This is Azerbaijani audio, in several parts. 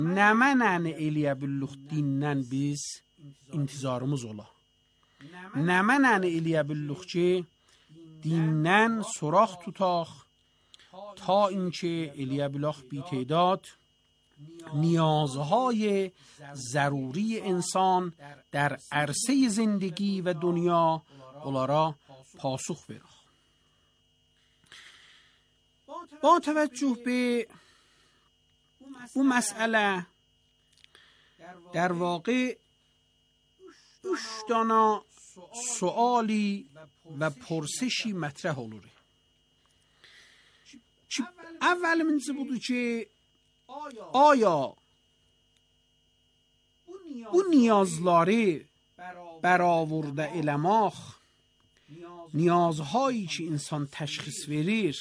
Nəmənəni eləyə billuq dindən biz intizarımız ola. Nəmənəni eləyə billuq ki, dindən soraq tutaq تا اینکه الیه بلاخ بی تعداد نیازهای ضروری انسان در عرصه زندگی و دنیا اولارا پاسخ برخ. با توجه به اون مسئله در واقع اشتانا سوالی و پرسشی مطرح olur. اولمینسی بودو که آیا bu نیازları برآورده eləmək نیازهایی ki insan təşxis verir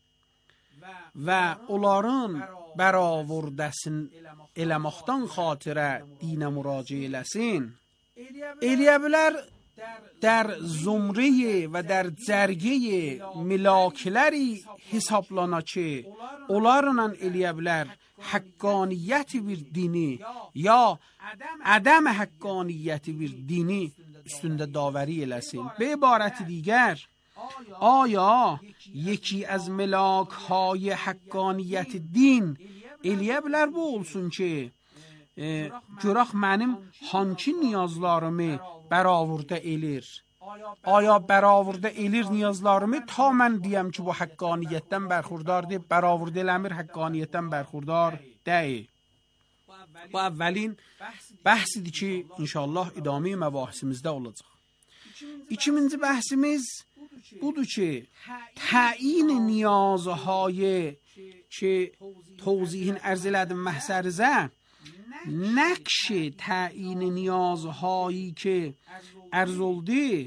və onların برآوردəsini eləməkdən xatirə dinə müraciə eləsin, eləyə bilər در زمره و در جرگه ملاکلری حسابلانا که اولارنان الیبلر حقانیت bir dini یا عدم حقانیت bir dini üstünde daveri eləsin. به عبارت دیگر آیا یکی از ملاک های حقانیت دین الیبلر bu olsun ki görək mənim hangi niyazlarımı برآورده elir. آیا برآورده elir niyazlarımı ta mən deyəm ki bu haqqaniyyətdən bərxurdardır, برآورده eləmir haqqaniyyətdən bərxurdar deyil. Bu əvvəlin bəhsidir ki inşallah idami məbahisimizdə olacaq. İkinci bəhsimiz budur ki təyin niyazهای که توضیحین ارز elədim məhsərizə نقش تعیین نیازهایی که عرض oldu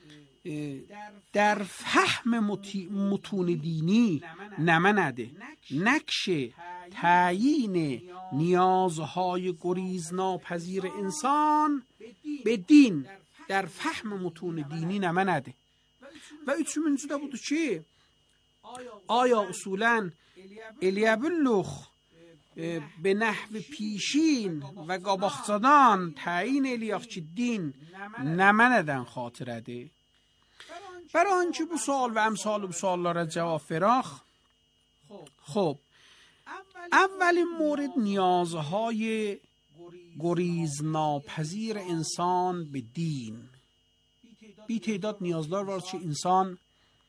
در فهم متون دینی نمنده. نقش تعیین نیازهای گریزناپذیر انسان به دین در فهم متون دینی نمنده. و üçüncü de budur ki آیا اصولاً الیبلوخ به نحو پیشین و قاباقصدان تعیین الیاق که دین نمندن خاطرده. برای آنچه bu سوال و امثال bu سوالlara جواب فراخ. خب اولین مورد نیازهای گریزناپذیر انسان به دین. بی تعداد نیازدار var که انسان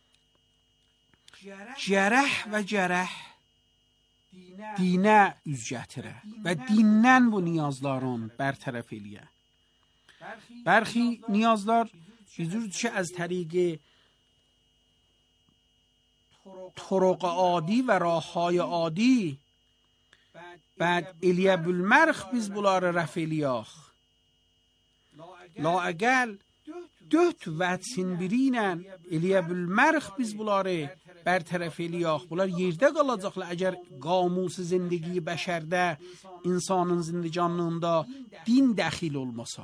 جرح و جرح دینه üz gətirə və dindən bu niyazların bərtərəf eləyə. Bərxi niyazlar bizurdur ki از طریق طرق عادی و راههای عادی بعد الیه بالمرخ biz bunları rəf eləyək. لااقل dört vətsin biriylə eلیه بالمرخ biz bunları برطرف eləyək. Bunlar yerdə qalacaqlar əgər qamus zindagi bəşərdə insanın zindecanlığında din dəxil olmasa.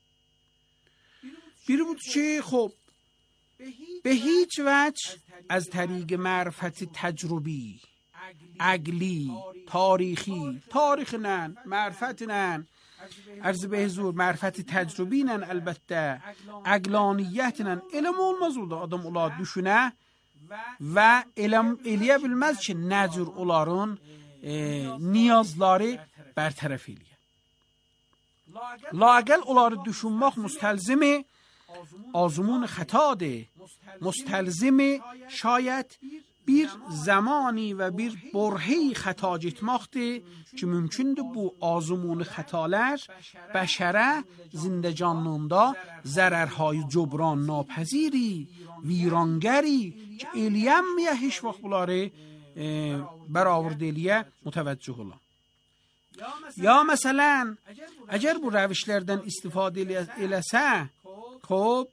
biri budur ki خب به هیچ وجه از طریق معرفت تجربی عقلی تاریخی تاریخ نن معرفت نن عرض به حضور معرفت تجربی نن البته عقلانیت نن علم olmaz oldu adam ola düşünə və eləyə bilməz ki nəcür onların niyazları bərtərəf eləyə. لااقل onları düşünmək müstəlzimi آزمون خطاده. مستلزم شاید bir zamani ve bir برهه‌ای خطا getməkdir ki mümkündür bu azmun xətalar bəşərə zindecanlığında zərərهای cubran napəziri ویرانگری که eləyənməyə heç vaxt bunları برآورده eləyə متوجه ola. یا مثلا اگر bu rəvişlərdən istifadə eləsə خب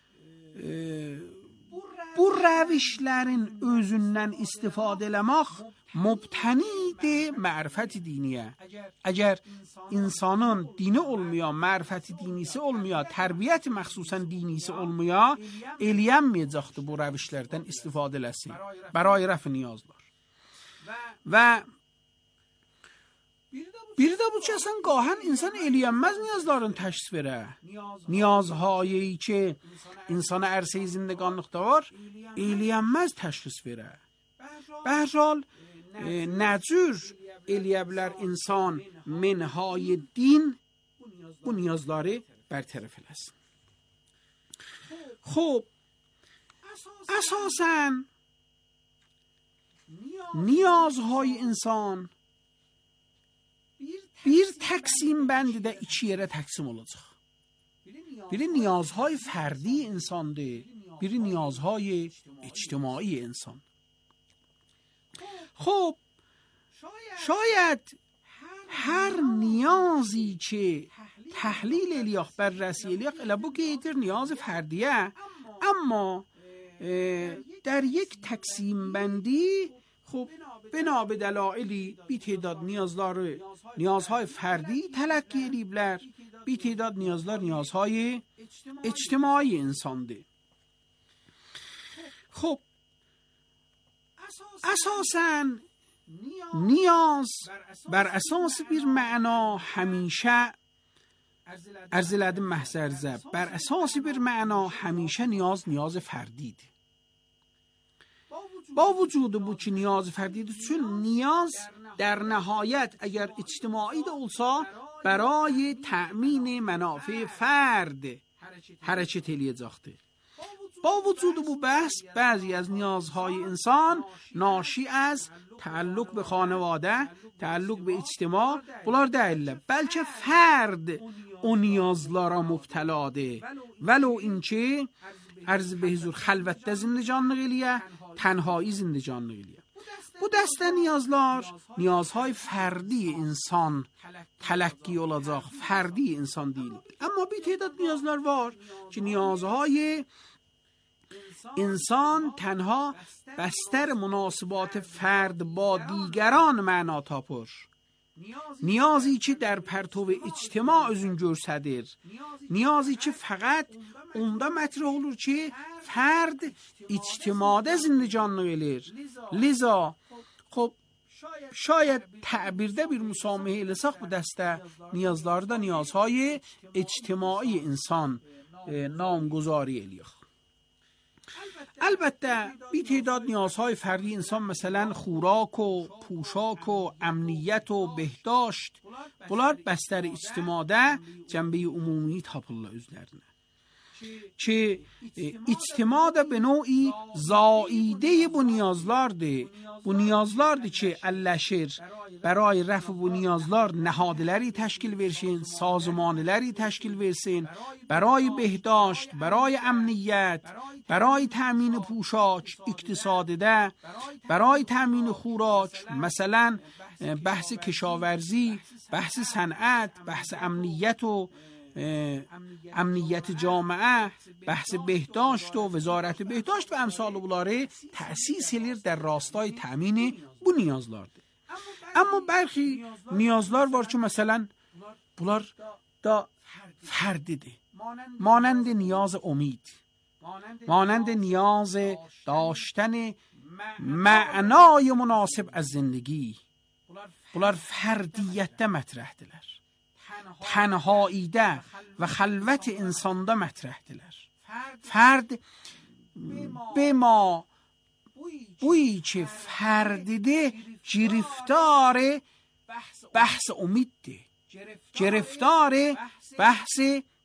bu rəvişlərin özündən istifadə eləmək mubtanidir mərifət diniyə. Əgər insanın dini olmuyor, mərifət dinisi olmuyor, tərbiyyət məxsusən dinisi olmuyor, eləyənməyəcəkdir bu rəvişlərdən istifadə eləsin. Bəray rəf niyazlar. Və Bir de bu ki اصلا گاهن insan eləyənməz niyazların təşrif verə. Niyazhایی که insan عرصه زندگانlıqda var, eləyənməz təşrif verə. به هر حال نجور الیه بilər insan منهای دین bu niyazları برطرف eləsin. خب اساساً niyazهای insan bir taksim bənddə iki yerə taksim olacaq. Biri niyazهای فردی insandır, biri niyazهای اجتماعی انسان. خب شاید هر نیازی که تحلیل الیاق بررسی الیاق الابو گیدر نیاز فردیه، اما در یک تقسیم بندی خب بنا به دلایلی بی تعداد نیازهای فردی تلقی الیبلر، بی تعداد نیازهای اجتماعی انسانده. خب اساساً نیاز بر اساس bir معنا همیشه ارزلد محضر زب بر اساس bir معنا همیشه نیاز فردید. با وجود bu ki نیاز فردید چون نیاز در نهایت اگر اجتماعی de olsa برای تأمین منافع فرد حرکت eləyəcəkdir. با وجود bu بحث بعضی از نیازهای انسان ناشی از تعلق به خانواده، تعلق به اجتماع bunlar deyirlər. Bəlkə fərd o niyazlara mübtəladır. Vəlo inki arz به حضور xəlvətdə زندگانlıq eləyə, تنهایی زندگانlıq eləyə. Bu dəstə نیازهای فردی انسان تلقی olacaq, فردی انسان deyil. Amma bir تعداد نیازlar var ki نیازهای انسان تنها بستر مناسبات فرد با دیگران معنا tapır. نیازی که در پرتو اجتماع özün göstərir. نیازی که فقط onda مطرح olur ki فرد اجتماعda زندگانlıq eləyir. لذا خب شاید تعبیرده bir مسامحه لساق bu دسته نیازlarda نیازهای اجتماعی انسان نامگذاری eləyir. البته بی تعداد نیازهای فردی انسان مثلا خوراک و پوشاک و امنیت و بهداشت bunlar بستر اجتماعda جنبه عمومی tapırlar özlerine. که اجتماع da به نوعی زائیده bu نیازlardır. Bu نیازlardır ki elləşir برای رفع bu نیازlar nəhadləri təşkil versin, sazmanları təşkil versin, برای بهداشت، برای امنیت، برای تأمین پوشاک اقتصادده، برای تأمین خوراک، مثلا بحث کشاورزی، بحث صنعت، بحث امنیت و امنیت جامعه، بحث بهداشت و وزارت بهداشت و امثال bunları تأسیس elir در راستای تأمین bu نیازlardır. Amma برخی نیازlar var ki مثلا bunlar da فرdidir. مانند نیاز امید، مانند نیاز داشتن معنای مناسب از زندگی. bunlar فردیتdə mətrəhdirlər. تنهاییده و خلوت انسانده مطرحدیler. فرد به ما بویی که فردیده گرفتار بحث امیده، گرفتار بحث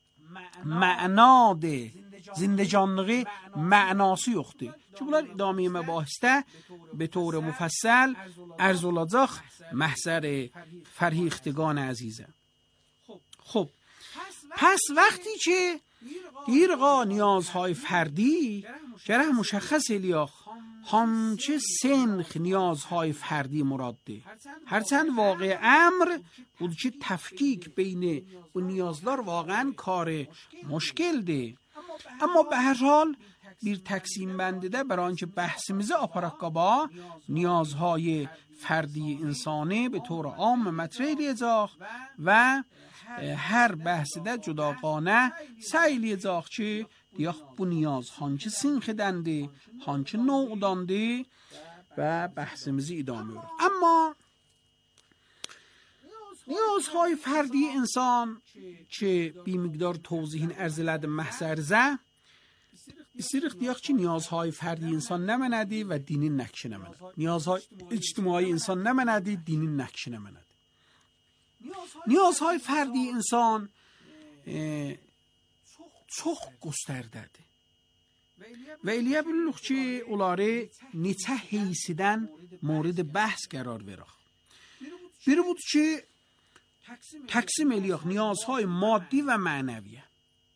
معناده، زندگانlığı معناسی yoxdur. Ki bunlar idame مباحثdə به طور مفصل عرض olacaq محضر فرهیختگان عزیزم. خب پس وقتی که دیرقا نیازهای فردی جره مشخص الیاق همچه سنخ نیازهای فردی مراده، هرچند واقع امر بود که تفکیک بین و نیازlar واقعا کار مشکل ده، اما به هر حال bir تقسیم بندیده برای آنکه بحثimizi آپاراکابا نیازهای فردی انسانه به طور عام مطرح edəcək و هر بحثده جداگانه سعی edəcək ki دیخ bu نیاز hangi sinxidəndir, hangi نوعdandır و بحثimizi idame ediyor. اما نیازهای فردی انسان که بی مقدار توضیح ارزلد محسرزه استریخ دیاخ چی نیازهای فردی انسان نمندی و دینی نکش نمند. نیازهای اجتماعی انسان نمندی دینی نکش نمند. نیازهای فردی انسان çok gösterdi. و ایلیه بلوخ چی اولاره نیته حیثیدن مورد بحث قرار برخ. بیره بود چی تقسیم ایلیاخ نیازهای مادی و معنویه.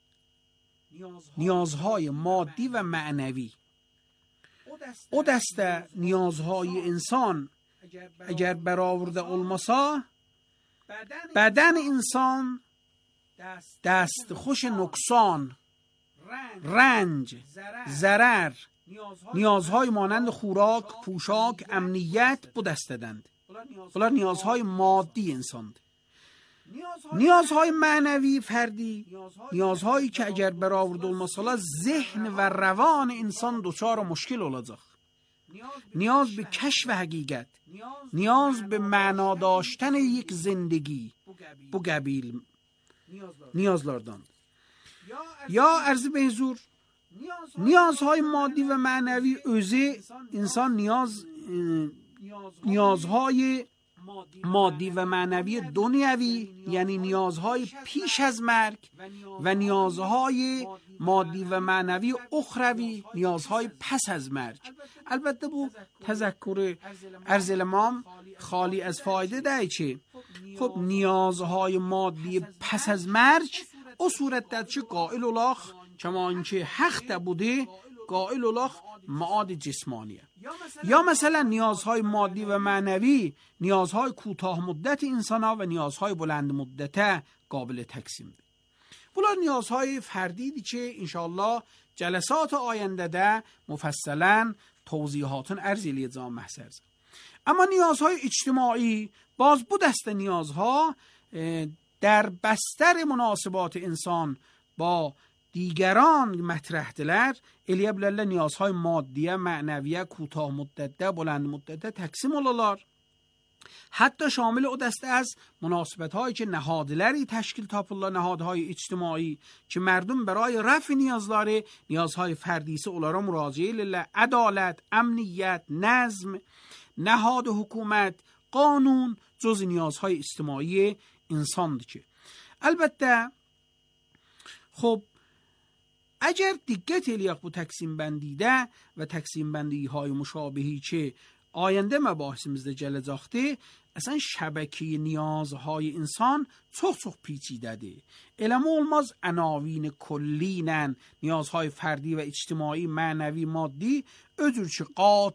نیازهای مادی و معنوی او دسته نیازهای انسان اگر برآورده olmasa بدن انسان دست خوش نقصان، رنج، ضرر، نیازهای مانند خوراک، پوشاک، امنیت به دست دادند. بلا نیازهای مادی انسان. نیازهای معنوی فردی، نیازهایی که اگر برآورده olmasa ذهن و روان انسان دچار مشکل olacak. نیاز به کشف حقیقت، نیاز به معنا داشتن یک زندگی bu قبیل نیازلاردان. یا عرض به حضور نیازهای مادی و معنوی özü انسان نیازهای مادی و معنوی دنیوی یعنی نیازهای پیش از مرگ و نیازهای مادی و معنوی اخروی نیازهای پس از مرگ. البته bu تذکر ارزل امام خالی از فایده ده چه خب نیازهای مادی پس از مرگ o صورت چه قائل الاخ کما اینکه حق بوده قائل الاخ معاد جسمانیه. یا مثلا نیازهای مادی و معنوی نیازهای کوتاه مدت انسان ها و نیازهای بلند مدت قابل تقسیم ده. بلا نیازهای فردی دی که انشاءالله جلسات آینده ده مفصلا توضیحاتون ارزیلی ازام محصر زد. اما نیازهای اجتماعی باز بود است نیازها در بستر مناسبات انسان با دیگران مطرح دلر الیه بلاله نیازهای مادیه، معنویه، کوتاه مدته، بلند مدته تقسیم olurlar. حتی شامل او دسته از مناسبت هایی که نهادلری تشکیل tapırlar نهادهای اجتماعی که مردم برای رفع نیازلاره نیازهای فردیسه اولارا مراجعه لیله عدالت، امنیت، نظم، نهاد حکومت، قانون جز نیازهای اجتماعی انسان که البته خب اگر دیگت الیاق bu تقسیم بندیده و تقسیم بندی های مشابهی که آینده مباحثimizde gelecekte اصلا شبکه نیازهای انسان çok پیچیده‌ده. علم olmaz عناوین کلینن نیازهای فردی و اجتماعی، معنوی، مادی ödür که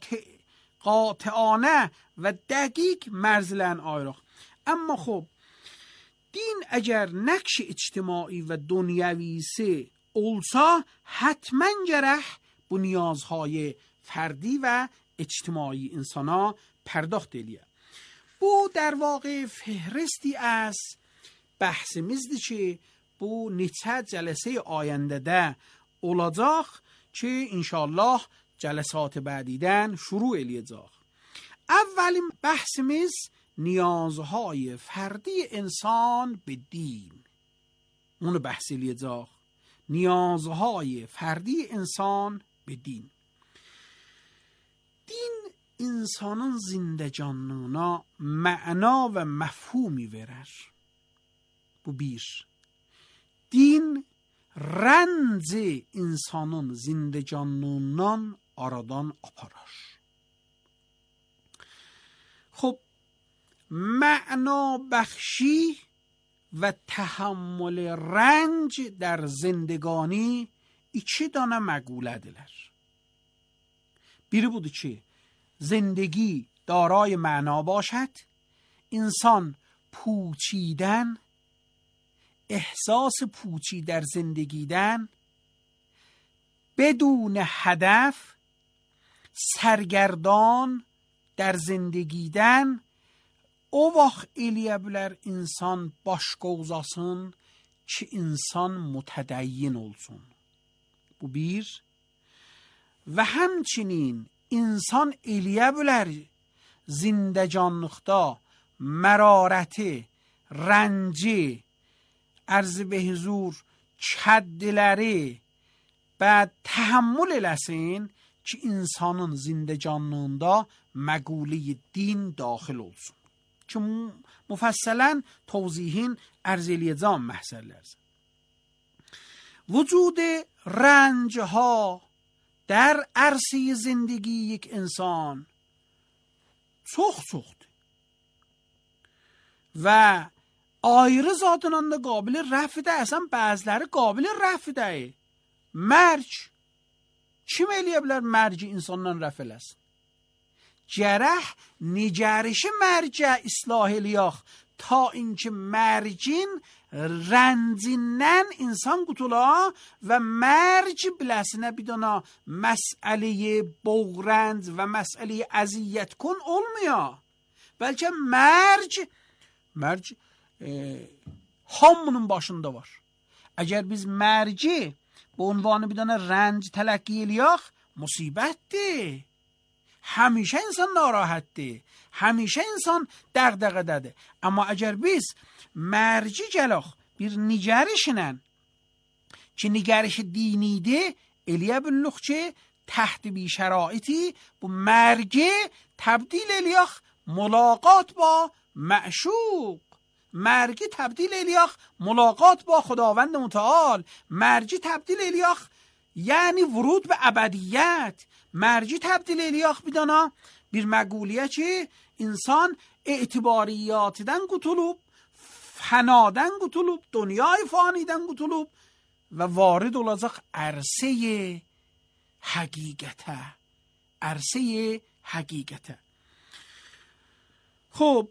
قاطعانه و دقیق مرزلن آیرخ. اما خب دین اگر نقش اجتماعی و دنیوی سه olsa حتما گره bu نیازهای فردی و اجتماعی انسانا پرداخت الیه. bu در واقع فهرستی از بحثimizdi که bu neçə جلسه آینده ده olacaq که انشالله جلسات بعدیدن شروع eləyəcək. اولین بحثimiz نیازهای فردی انسان به دین. اونو بحث eləyəcək. نیازهای فردی انسان به دین. دین insanın zindecanlığına معنا ve mefhumi verer. Bu bir. Din renci insanın zindecanlığından aradan aparar. خب معنا بخشی و تحمل رنج در زندگانی iki dana مقوله دلر. biri budur ki زندگی دارای معنا باشد، انسان پوچیدن، احساس پوچی در زندگیدن، بدون هدف، سرگردان در زندگیدن o vaxt eləyə bilər insan başqa uzasın ki insan mutədəyyin olsun. Bu bir. Və həmçinin insan eləyə bilər zindəcanlıqda mərarəti, rənci, ərz be huzur kəddiləri və təhəmmül eləsin ki, insanın zindecanlığında məqulə din daxil olsun. Ki müfəssələn توضیحین ارز eləyəcəm məhsəllərsə. وجود رنج ها در عرصه زندگی یک انسان çoxdur və ayrı zatından da qabil rəfdə, əsən bəziləri qabil rəfdə. Mərc kim eləyə bilər mərci insandan rəf eləsin? Gərək nigarişi mərcə islah eləyək ta اینکه mərcin rəncindən insan qutula və mərc biləsinə bir dana məsələyi boğrənd və məsələyi əziyyət kün olmuyor. Bəlkə mərc hamının başında var. Əgər biz mərci bu عنوان bir dana rənc tələqqi eləyək, musibətdir. Həmişə insan narahatdir. Həmişə insan dəğdəğədədir. Amma əgər biz mərci gələk bir nigarişlə ki, nigarişi dinidir, eləyə billik ki, تحت bir şəraiti bu mərgi təbdil eləyək ملاقات با معشوق. مرگی تبدیل الیاخ ملاقات با خداوند متعال. مرگی تبدیل الیاخ یعنی ورود به ابدیت. مرگی تبدیل الیاخ بدانا bir məquliyə ki, insan etibariyatdan qutulub, fənadan qutulub, dünyayı fanidən qutulub və varid olacaq ərsəyə həqiqətə. Ərsəyə həqiqətə. خب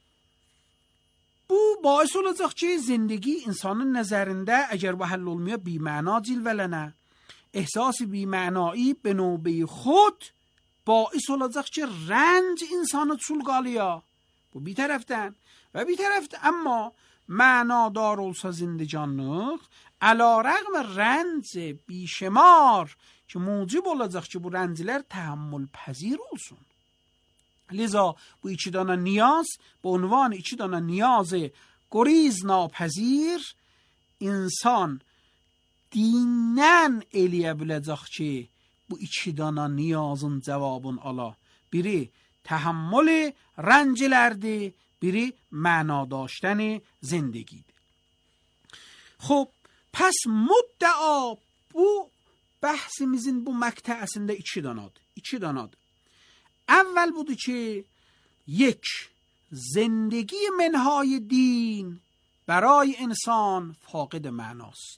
bu باعث olacaq ki, zindagi insanın nəzərində əgər bu həll olmuyor, بی‌معنا cilvələnə, ehsas بی‌معنایی به نوبه خود باعث olacaq ki, rənc insanı çulqalıyor. Bu bir tərəfdən və bir tərəfdə amma mənadar olsa zindecanlıq, əlarəğm rənc بیشمار ki, موجب olacaq ki, bu rənclər təhəmmül pəzir olsun. لذا bu iki dana niyaz به عنوان iki dana niyaz گریز ناپذیر insan dindən eləyə biləcək ki, bu iki dana niyazın cavabını ala. Biri تحمل رنجlərdir, biri معنا داشتن زندگیdir. خب پس مدعا bu bəhsimizin bu məqtəsində iki danadır. اول budur ki, یک زندگی منهای دین برای انسان فاقد معناست.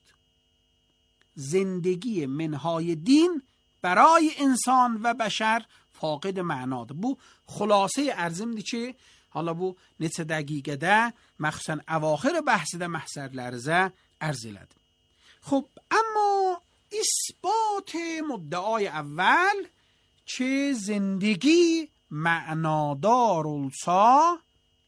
زندگی منهای دین برای انسان و بشر فاقد معناdır. Bu xülasə ərzimdir ki, hala bu neçə dəqiqədə, məxsusən əvaxir bəhsidə məhsərlərizə ərz elədim. خب اما اثبات مدعای اول که زندگی معنادار olsa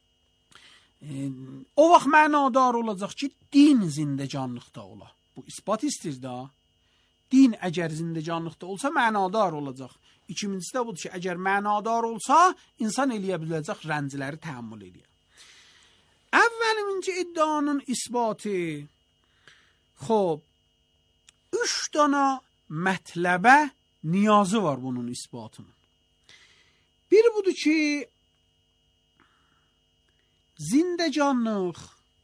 o vaxt mənadar olacaq ki, din zindecanlıqda ola. Bu ispat istir da. Din əgər zindecanlıqda olsa mənadar olacaq. İkincisi də budur ki, əgər mənadar olsa insan eləyə biləcək rəncləri təhəmmül eləyə. Əvvəlincə iddianın isbatı. خب 3 dana mətləbə niyazı var bunun isbatının. Biri budur ki, zindecanlıq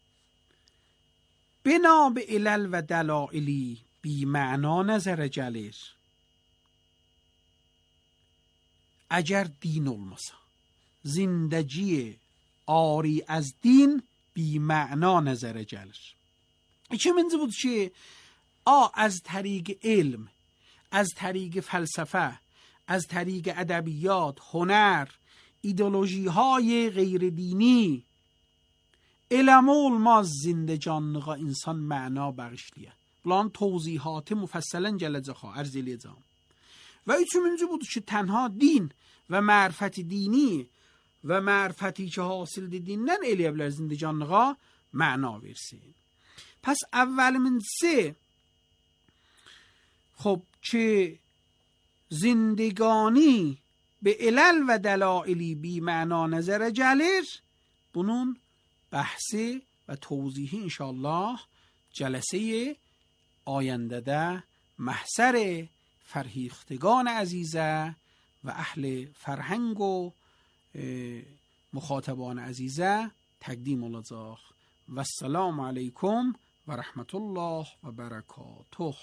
bina be ilal və dəlaili بی‌معنا nəzərə gəlir. Əgər din olmasa, zindəciyə ari az din بی‌معنا nəzərə gəlir. İkinci budur ki, از طریق علم، از طریق فلسفه، از طریق ادبیات، هنر، ایدئولوژی های غیر دینی علم olmaz zindecanlığa insan məna bəxşliyə. Bunların توضیحات müfəssələn gələcək ha, ərz eləyəcəm. Və üçüncü budur ki, tənha din və mərifəti dini və mərifəti ki, hasildir dindən eləyə bilər zindecanlığa məna versin. پس اولمنسی خب که زندگانی به علل و دلایلی بی معنا نظر gəlir, bunun بحثی و توضیحی انشاءالله جلسه آینده ده محضر فرهیختگان عزیزه و اهل فرهنگ و مخاطبان عزیزه تقدیم الازاخ و السلام علیکم و رحمت الله و برکاته.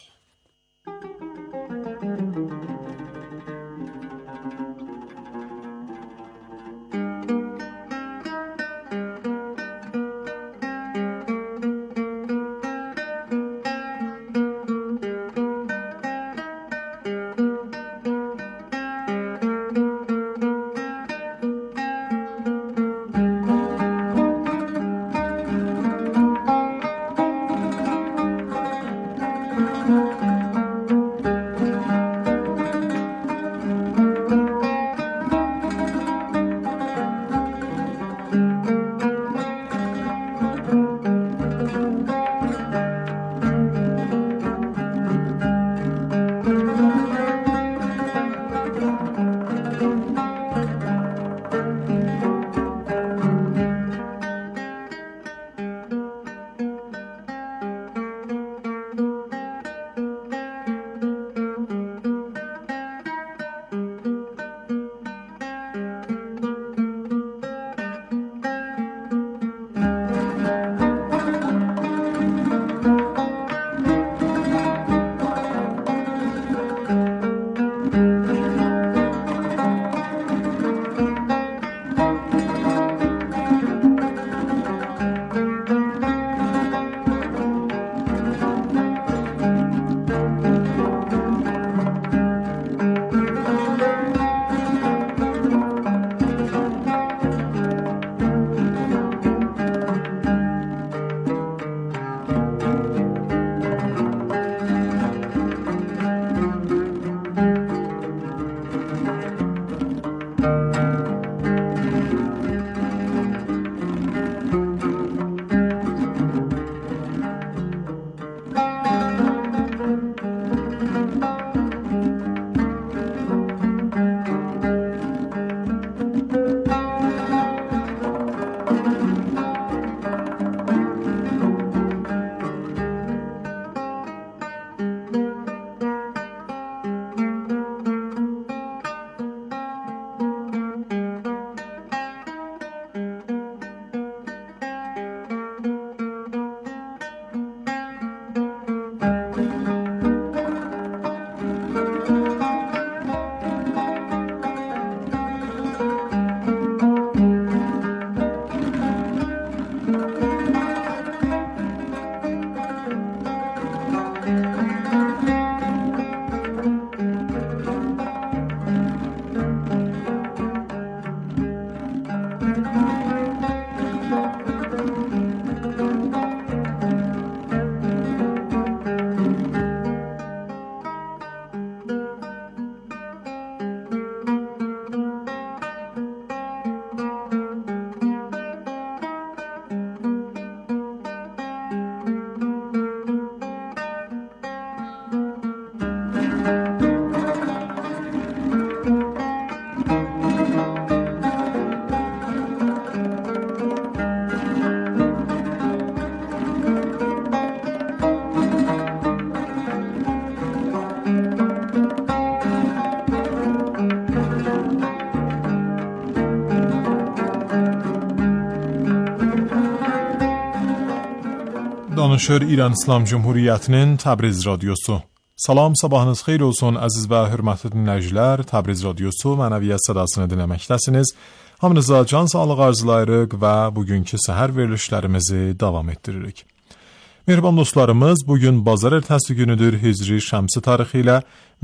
Danışır İran İslam Cumhuriyetinin Təbriz Radyosu. Salam, sabahınız xeyir olsun əziz və hörmətli dinləyicilər. Təbriz Radyosu mənəviyyat sədasını dinləməkdəsiniz. Hamınıza can sağlığı arzulayırıq və bugünkü səhər verilişlərimizi davam etdiririk. Mehriban dostlarımız, bugün bazar ertəsi günüdür. Hicri şəmsi tarixi ilə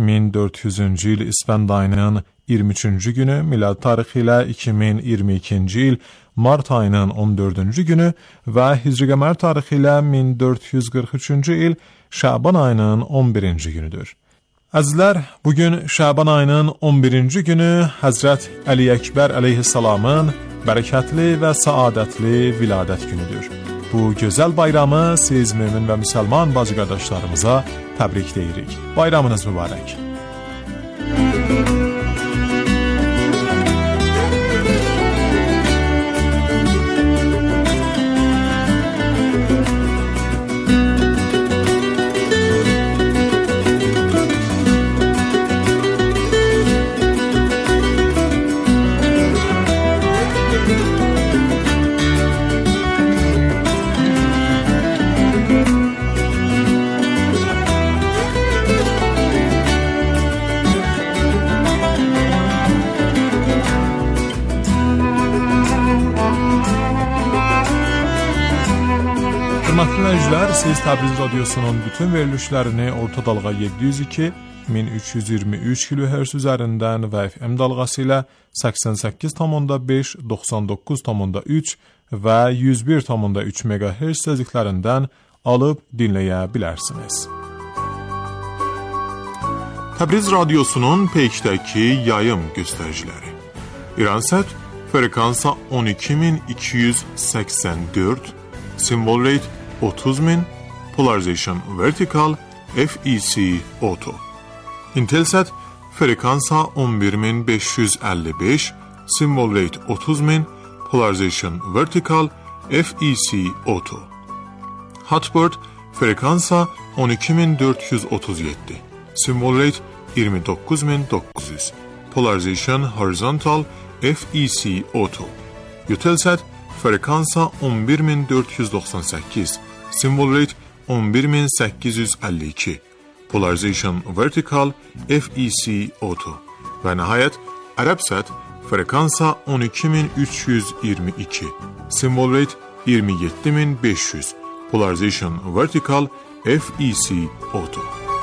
1400-cü il İsfənd ayının 23-cü günü, milad tarixi ilə 2022-ci il mart ayının 14-cü günü və Hicri qəmər tarixi ilə 1443-cü il Şaban ayının 11-ci günüdür. Əzizlər, bugün Şaban ayının 11-ci günü Həzrət Əli Əkbər əleyhissalamın bərəkətli və səadətli viladət günüdür. Bu gözəl bayramı siz mümin və müsəlman bacı qardaşlarımıza təbrik deyirik. Bayramınız mübarək. Hörmətli dinləyicilər, siz Təbriz radiosunun bütün verilişlərini orta dalğa 702 1323 kHz üzərindən və FM dalğası ilə 88,5, 99,3 və 101,3 MHz tezliklərindən alıb dinləyə bilərsiniz. Təbriz radiosunun peykdəki yayım göstəriciləri. İransat frekansa 12284, symbol rate 30000, polarization vertical, FEC auto. Intelsat frekansa 11555, symbol rate 30000, polarization vertical, FEC auto. Hotbird frekansa 12437, symbol rate 29900, polarization horizontal, FEC auto. Eutelsat frekansa 11498, symbol rate 11852, polarization vertical, FEC auto. Və nəhayət Arabsat frekansa 12322, symbol rate 27500, polarization vertical, FEC auto.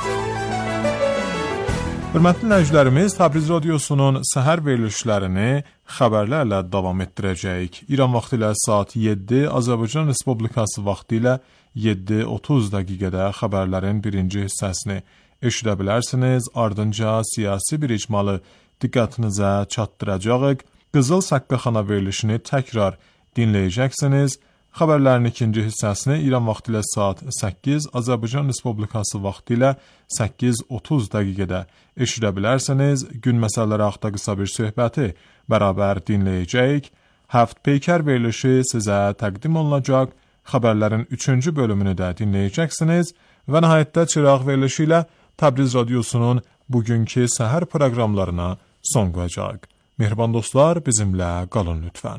Hörmətli dinləyicilərimiz, Təbriz radiosunun səhər verilişlərini xəbərlərlə davam etdirəcəyik. İran vaxtı ilə saat 7, Azərbaycan Respublikası vaxtı ilə 7:30 dəqiqədə xəbərlərin birinci hissəsini eşidə bilərsiniz. Ardınca siyasi bir icmalı diqqətinizə çatdıracağıq. Qızıl Saqqaxana verilişini təkrar dinləyəcəksiniz. Xəbərlərin ikinci hissəsini İran vaxtı ilə saat 8, Azərbaycan Respublikası vaxtı ilə 8:30 dəqiqədə eşidə bilərsiniz. Gün məsələləri haqqında qısa bir söhbəti bərabər dinləyəcəyik. Həft Peykər verilişi sizə təqdim olunacaq. Xəbərlərin 3-cü bölümünü də dinləyəcəksiniz və nəhayətdə çıraq verilişi ilə Təbriz radiosunun bugünkü səhər proqramlarına son qoyacaq. Mehriban dostlar, bizimlə qalın lütfən.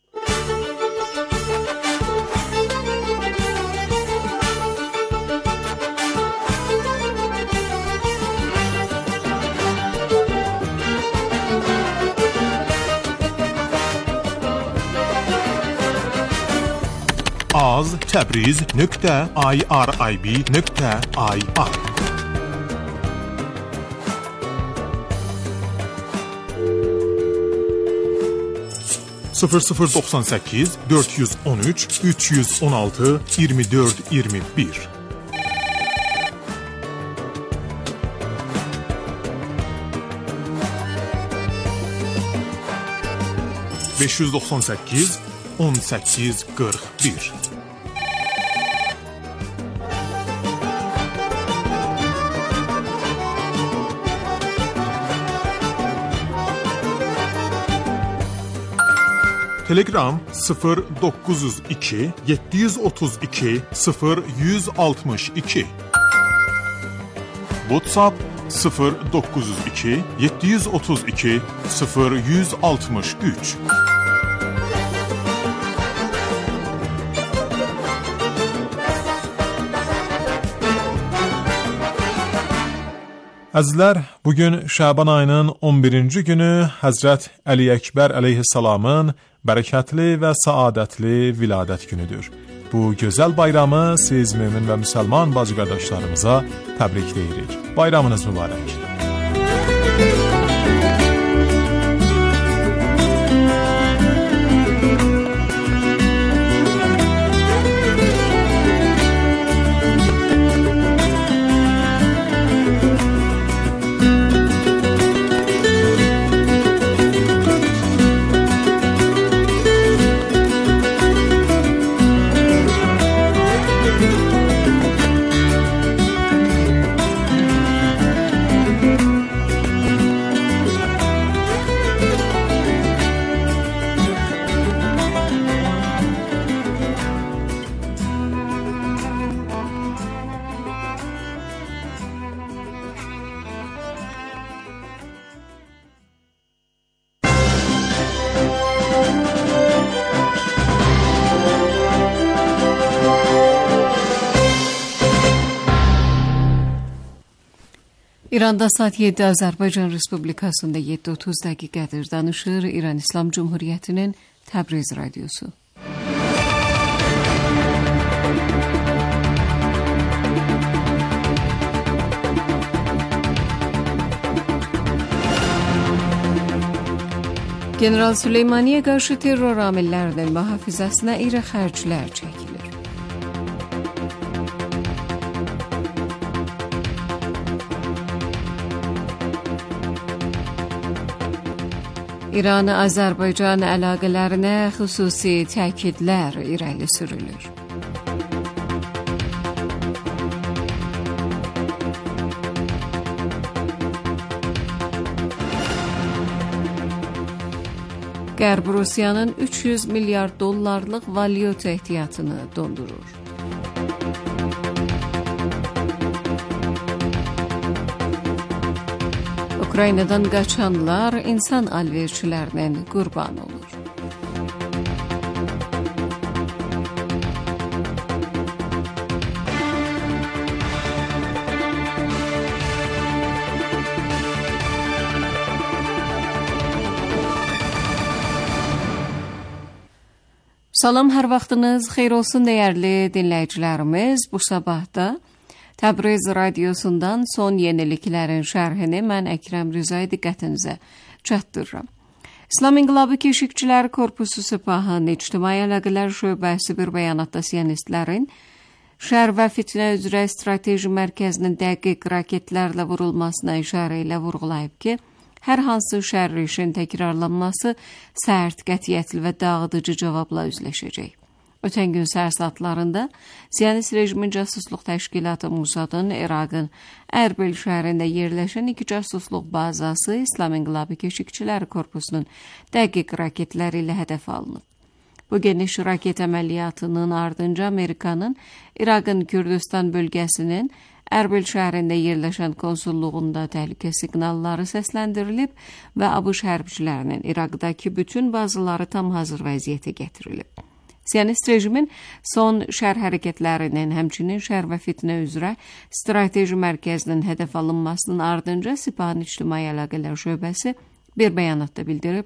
az.tabriz.irib.ir 0098 413 316 24 21 598 18 41 Telegram 0902 732 0162 WhatsApp 0902 732 0163 Əzizlər, bugün Şaban ayının 11-ci günü Həzrət Əli Əkbər əleyhissalamın bərəkətli və saadətli viladət günüdür. Bu gözəl bayramı siz mömin və müsəlman bacı qardaşlarımıza təbrik deyirik. Bayramınız mübarək. İranda saat 7, Azərbaycan Respublikasında 7:30 dəqiqədir. Danışır İran İslam Cumhuriyyətinin Təbriz radiosu. General Süleymaniyə qarşı terror amillərinin mühafizəsinə iri xərclər çəkilir. İran-Azərbaycan əlaqələrinə xüsusi təkidlər irəli sürülür. Qərb Rusiyanın 300 milyard dollarlıq valyuta ehtiyatını dondurur. Ukraynadan qaçanlar insan alverçilərinin qurbanı olur. Salam, hər vaxtınız xeyir olsun dəyərli dinləyicilərimiz. Bu sabahda Təbriz radiosundan son yeniliklərin şərhini mən Əkrəm Rızay diqqətinizə çatdırıram. İslam İnqilabı Keşikçilər Korpusu Sepahın İctimai Əlaqələr Şöbəsi bir bəyanatda siyonistlərin şər və fitnə üzrə strateji mərkəzinin dəqiq raketlərlə vurulmasına işarə ilə vurğulayıb ki, hər hansı şər işin təkrarlanması sərt, qətiyyətli və dağıdıcı cavabla üzləşəcək. Ötən gün səhər saatlarında Siyonist rejimin casusluq təşkilatı Musadın İraqın Ərbil şəhərində yerləşən 2 casusluq bazası İslam İnqilabı Keşikçilər Korpusunun dəqiq raketləri ilə hədəf alınıb. Bu geniş raket əməliyyatının ardınca Amerikanın İraqın Kürdistan bölgəsinin Ərbil şəhərində yerləşən konsulluğunda təhlükə siqnalları səsləndirilib və ABŞ hərbçilərinin İraqdakı bütün bazaları tam hazır vəziyyətə gətirilib. Siyonist rejimin son şər hərəkətlərinin, həmçinin şər və fitnə üzrə strateji mərkəzinin hədəf alınmasının ardınca Sepahın İctimai Əlaqələr Şöbəsi bir bəyanatda bildirib,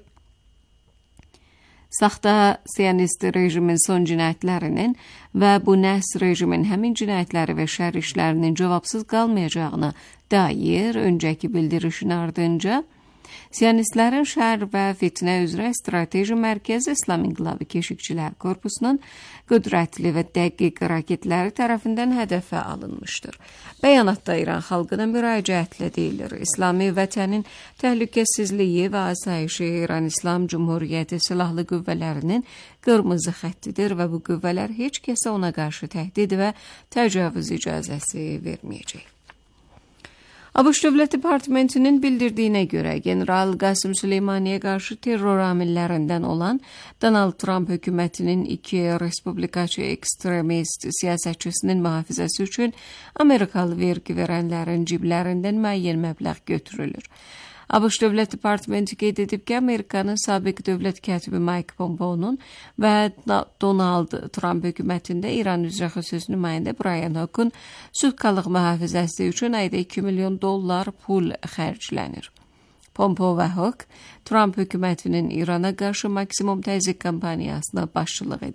saxta siyonist rejimin son cinayətlərinin və bu nəhs rejimin həmin cinayətləri və şər işlərinin cavabsız qalmayacağına dair öncəki bildirişin ardınca siyonistlərin şər və fitnə üzrə strateji mərkəzi İslam İnqilabı Keşikçilər Korpusunun qüdrətli və dəqiq raketləri tərəfindən hədəfə alınmışdır. Bəyanatda İran xalqına müraciətlə deyilir. İslami vətənin təhlükəsizliyi və asayişi İran İslam Cumhuriyyəti silahlı qüvvələrinin qırmızı xəttidir və bu qüvvələr heç kəsə ona qarşı təhdid və təcavüz icazəsi verməyəcək. ABŞ Dövlət Departamentinin bildirdiyinə görə General Qasım Süleymaniyə qarşı terror amillərindən olan Donald Trump hökumətinin 2 respublikaçı ekstremist siyasətçisinin mühafizəsi üçün Amerikalı vergi verənlərin ciblərindən müəyyən məbləğ götürülür. ABŞ Dövlət Departamenti qeyd edib ki, Amerikanın sabiq dövlət katibi Mike Pompeo'nun və Donald Trump hökumətində İran üzrə xüsusi nümayəndə Brian Hook'un sutkalıq mühafizəsi üçün ayda $2 milyon pul xərclənir. Pompeo və Hook, Trump hökumətinin İrana qarşı maksimum təzyiq kampaniyasına başçılıq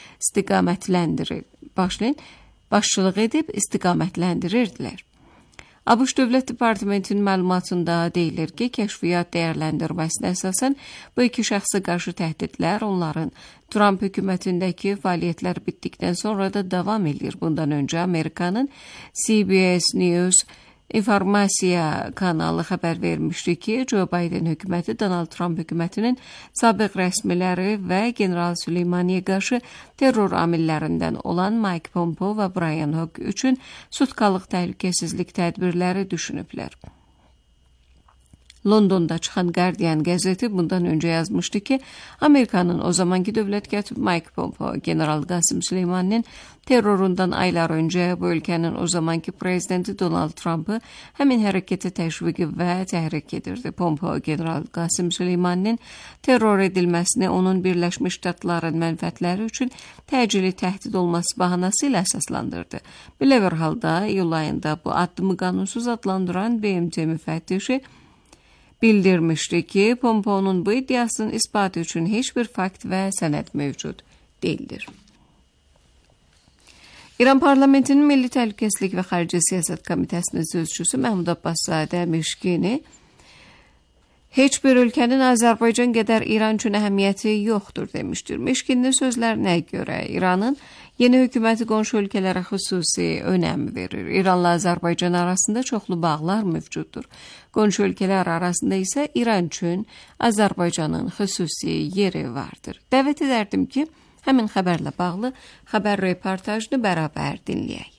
edib istiqamətləndirdilər. ABŞ Dövlət Departamentinin məlumatında deyilir ki, kəşfiyyat dəyərləndirməsinə əsasən bu 2 şəxsə qarşı təhdidlər onların Trump hökumətindəki fəaliyyətlər bitdikdən sonra da davam edir. Bundan öncə Amerikanın CBS News informasiya kanalı xəbər vermişdi ki, Joe Biden hökuməti Donald Trump hökumətinin sabiq rəsmiləri və General Süleymaniyə qarşı terror amillərindən olan Mike Pompeo və Brian Hook üçün sutkalıq təhlükəsizlik tədbirləri düşünüblər. Londonda çıxan Guardian qəzeti bundan öncə yazmışdı ki, Amerikanın o zamanki dövlət katibi Mike Pompeo, General Qasım Süleymaninin terrorundan aylar öncə bu ölkənin o zamanki prezidenti Donald Trump'ı həmin hərəkətə təşviqi və təhrik edirdi. Pompeo, General Qasım Süleymaninin terror edilməsini onun Birləşmiş Ştatların mənfəətləri üçün təcili təhdid olması bahanası ilə əsaslandırdı. Belə bir halda iyul ayında bu addımı qanunsuz adlandıran BMT müfəttişi bildirmişdi ki, Pompeo'nun bu iddiasının ispatı üçün heç bir fakt və sənəd mövcud deyildir. İran Parlamentinin Milli Təhlükəsizlik və Xarici Siyasət Komitəsinin sözçüsü Məhmud Abbaszadə Mişkini Heç bir ölkənin Azərbaycan qədər İran üçün əhəmiyyəti yoxdur demişdir. Meşkinin sözlərinə görə İranın yeni hökuməti qonşu ölkələrə xüsusi önəm verir. İranla Azərbaycan arasında çoxlu bağlar mövcuddur. Qonşu ölkələr arasında isə İran üçün Azərbaycanın xüsusi yeri vardır. Dəvət edərdim ki, həmin xəbərlə bağlı xəbər reportajını bərabər dinləyək.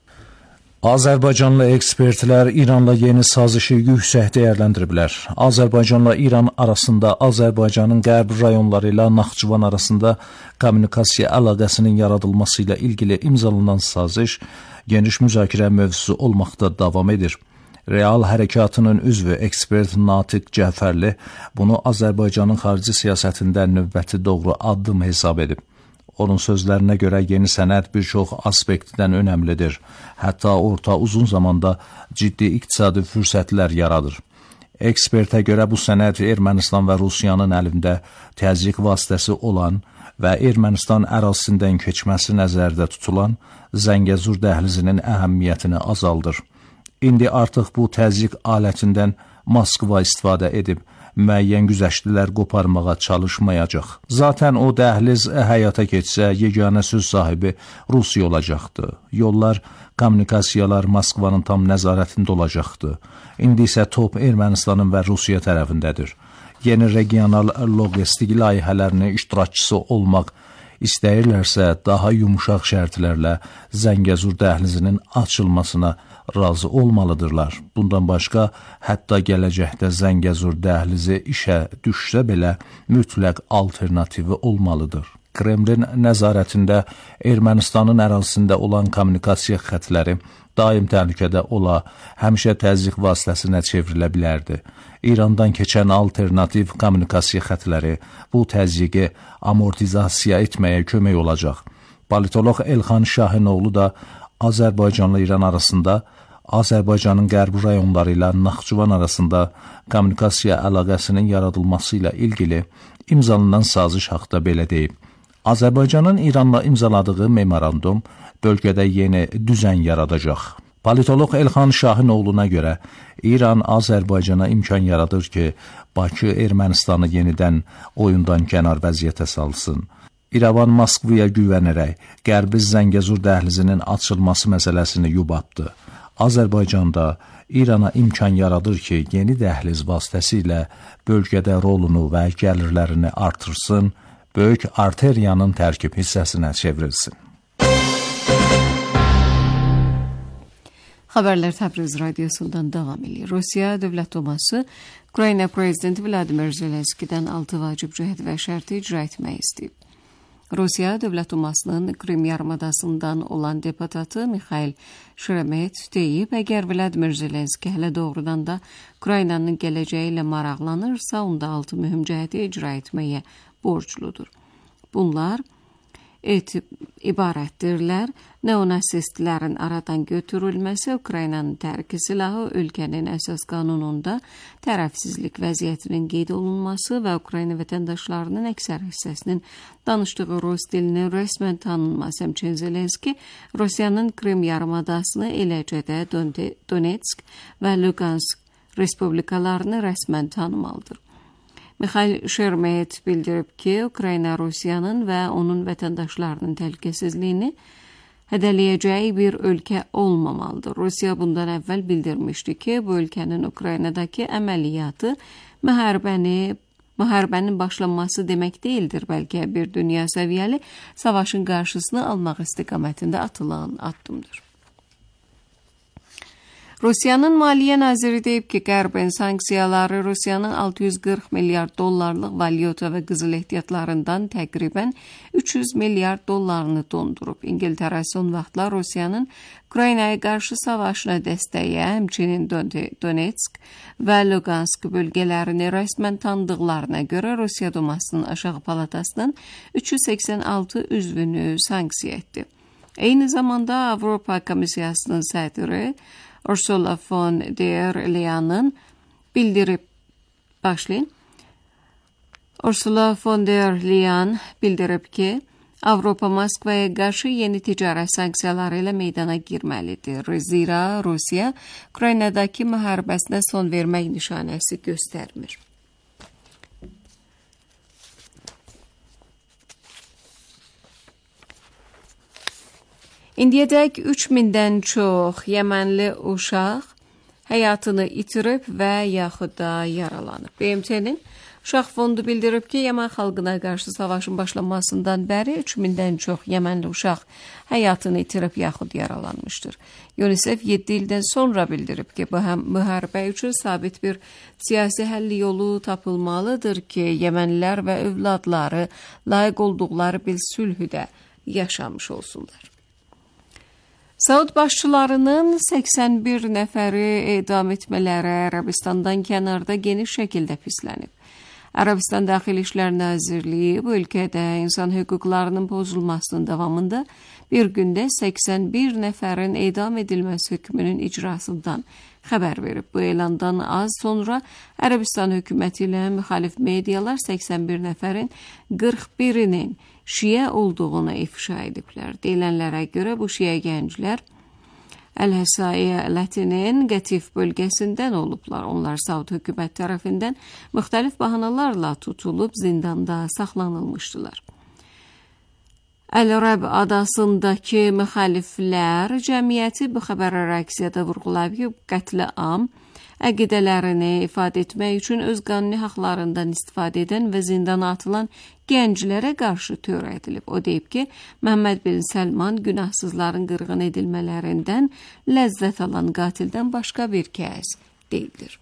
Azərbaycanlı ekspertlər İranla yeni sazişi yüksək dəyərləndiriblər. Azərbaycanla İran arasında Azərbaycanın qərb rayonları ilə Naxçıvan arasında kommunikasiya əlaqəsinin yaradılması ilə ilgili imzalanan saziş geniş müzakirə mövzusu olmaqda davam edir. Real hərəkatının üzvü ekspert Natiq Cəfərli bunu Azərbaycanın xarici siyasətində növbəti doğru addım hesab edib. Onun sözlərinə görə yeni sənəd bir çox aspektdən önəmlidir. Hətta orta uzun zamanda ciddi iqtisadi fürsətlər yaradır. Ekspertə görə bu sənəd Ermənistan və Rusiyanın əlində təzyiq vasitəsi olan və Ermənistan ərazisindən keçməsi nəzərdə tutulan Zəngəzur dəhlizinin əhəmiyyətini azaldır. İndi artıq bu təzyiq alətindən Moskva istifadə edib müəyyən güzəştlər qoparmağa çalışmayacaq. Zaten o dəhliz həyata keçsə, yeganə söz sahibi Rusiya olacaqdı. Yollar, kommunikasiyalar Moskvanın tam nəzarətində olacaqdı. İndi isə top Ermənistanın və Rusiya tərəfindədir. Yeni regional logistik layihələrinin iştirakçısı olmaq istəyirlərsə, daha yumuşaq şərtlərlə Zəngəzur dəhlizinin açılmasına razı olmalıdırlar. Bundan başqa, hətta gələcəkdə Zəngəzur dəhlizi işə düşsə belə mütləq alternativi olmalıdır. Kremlin nəzarətində Ermənistanın ərazisində olan kommunikasiya xətləri daim təhlükədə ola, həmişə təzyiq vasitəsinə çevrilə bilərdi. İrandan keçən alternativ kommunikasiya xətləri bu təzyiqi amortizasiya etməyə kömək olacaq. Politolog Elxan Şahinoğlu da Azərbaycanla İran arasında Azərbaycanın qərb rayonları ilə Naxçıvan arasında kommunikasiya əlaqəsinin yaradılması ilə ilgili imzalanan saziş haqqında belə deyib. Azərbaycanın İranla imzaladığı memorandum bölgədə yeni düzən yaradacaq. Politolog Elxan Şahinoğlu'na görə İran Azərbaycana imkan yaradır ki, Bakı Ermənistanı yenidən oyundan kənar vəziyyətə salsın. İrəvan Moskvaya güvənərək Qərbi Zəngəzur dəhlizinin açılması məsələsini yubatdı. Azərbaycanda İrana imkan yaradır ki, yeni dəhliz vasitəsilə bölgədə rolunu və gəlirlərini artırsın, böyük arteriyanın tərkib hissəsinə çevrilsin. Xəbərlər Təbriz radiosundan davam edir. Rusiya Dövlət Duması Ukrayna prezidenti Vladimir Zelenskidən 6 vacib cəhd və şərti icra etmək istəyib. Rusiya Dövlət Dumasının Krim yarımadasından olan deputatı Mikhail Şeremet deyib, əgər Vladimir Zelenski hələ doğrudan da Ukraynanın gələcəyi ilə maraqlanırsa, onda 6 mühüm cəhdi icra etməyə borcludur. Bunlar ibarətdirlər: neonasistlərin aradan götürülməsi, Ukraynanın tərki silahı, ölkənin əsas qanununda tərəfsizlik vəziyyətinin qeyd olunması və Ukrayna vətəndaşlarının əksər hissəsinin danışdığı rus dilinin rəsmən tanınması. Həmçinin Zelenski Rusiyanın Krim yarımadasını, eləcə də Donetsk və Lugansk respublikalarını rəsmən tanımalıdır. Mikhail Şeremet bildirib ki, Ukrayna Rusiyanın və onun vətəndaşlarının təhlükəsizliyini hədələyəcəyi bir ölkə olmamalıdır. Rusiya bundan əvvəl bildirmişdi ki, bu ölkənin Ukraynadakı əməliyyatı müharibənin başlanması demək deyildir, bəlkə bir dünya səviyyəli savaşın qarşısını almaq istiqamətində atılan addımdır. Rusiyanın Maliyyə naziri deyib ki, Qərbin sanksiyaları Rusiyanın 640 milyard dollarlıq valyuta və qızıl ehtiyatlarından təqribən 300 milyard dollarını dondurub. İngiltərə son vaxtlar Rusiyanın Ukraynaya qarşı savaşına dəstəyə, həmçinin Donetsk və Lugansk bölgələrini rəsmən tanıdıqlarına görə Rusiya Dumasının aşağı palatasının 386 üzvünü sanksiya etdi. Eyni zamanda Avropa Komissiyasının sədri Ursula von der Leyen'in bildirib ki, Avropa Moskvaya qarşı yeni ticarət sanksiyaları ilə meydana girməlidir. Zira Rusiya Ukraynadakı müharibəsinə son vermək nişanəsi göstərmir. İndiyədək 3000-dən çox Yəmənli uşaq həyatını itirib və yaxud da yaralanıb. BMT-nin Uşaq Fondu bildirib ki, Yəmən xalqına qarşı savaşın başlanmasından bəri 3000-dən çox Yəmənli uşaq həyatını itirib yaxud yaralanmışdır. UNICEF 7 ildən sonra bildirib ki, bu müharibə üçün sabit bir siyasi həll yolu tapılmalıdır ki, Yəmənlilər və övladları layiq olduqları bir sülhüdə yaşamış olsunlar. Saud başçılarının 81 nəfəri edam etmələri Ərəbistandan kənarda geniş şəkildə pislənib. Ərəbistan Daxili İşlər Nazirliyi bu ölkədə insan hüquqlarının pozulmasının davamında bir gündə 81 nəfərin edam edilməsi hökmünün icrasından xəbər verib. Bu elandan az sonra Ərəbistan hökuməti ilə müxalif medialar 81 nəfərin 41-inin şiə olduğunu ifşa ediblər. Deyilənlərə görə bu şiə gənclər Əl-Həsa əyalətinin Qətif bölgəsindən olublar. Onlar Saud hökumət tərəfindən müxtəlif bahanalarla tutulub zindanda saxlanılmışdılar. Əl-Rəb adasındakı müxaliflər cəmiyyəti bu xəbərə rəqsiyyədə vurğulayıb ki, qətlə am əqidələrini ifadə etmək üçün öz qanuni haqlarından istifadə edən və zindana atılan gənclərə qarşı törədilib. O deyib ki, Məhəmməd bin Səlman günahsızların qırğın edilmələrindən ləzzət alan qatildən başqa bir kəs deyildir.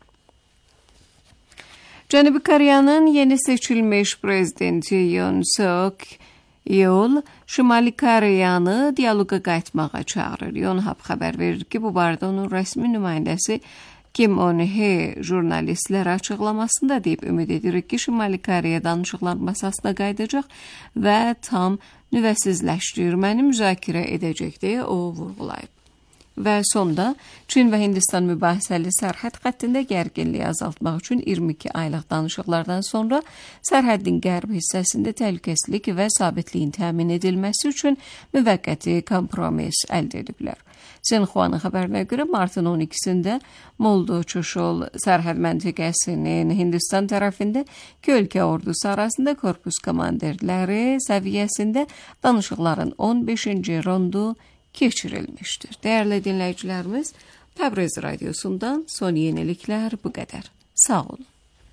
Cənubi Koreyanın yeni seçilmiş prezidenti Yoon Suk Yeol, Şimali Koreyanı diyaloqa qayıtmağa çağırır. Yonhap xəbər verir ki, bu barədə onun rəsmi nümayəndəsi Kim On-he jurnalistlərə açıqlamasında deyib, ümid edirik ki, Şimali Koreya danışıqlar masasına qayıdacaq və tam nüvəsizləşdirməni müzakirə edəcək deyə o vurğulayıb. Və sonda Çin və Hindistan mübahisəli sərhəd xəttində gərginliyi azaltmaq üçün 22 aylıq danışıqlardan sonra sərhəddin qərb hissəsində təhlükəsizlik və sabitliyin təmin edilməsi üçün müvəqqəti kompromis əldə ediblər. Xinhuanın xəbərinə görə martın 12-sində Moldo-Çoşol sərhəd məntəqəsinin Hindistan tərəfində iki ölkə ordusu arasında korpus komandirləri səviyyəsində danışıqların 15-ci raundu keçirilmişdir. Dəyərli dinləyicilərimiz, Təbriz radiosundan son yeniliklər bu qədər. Sağ olun.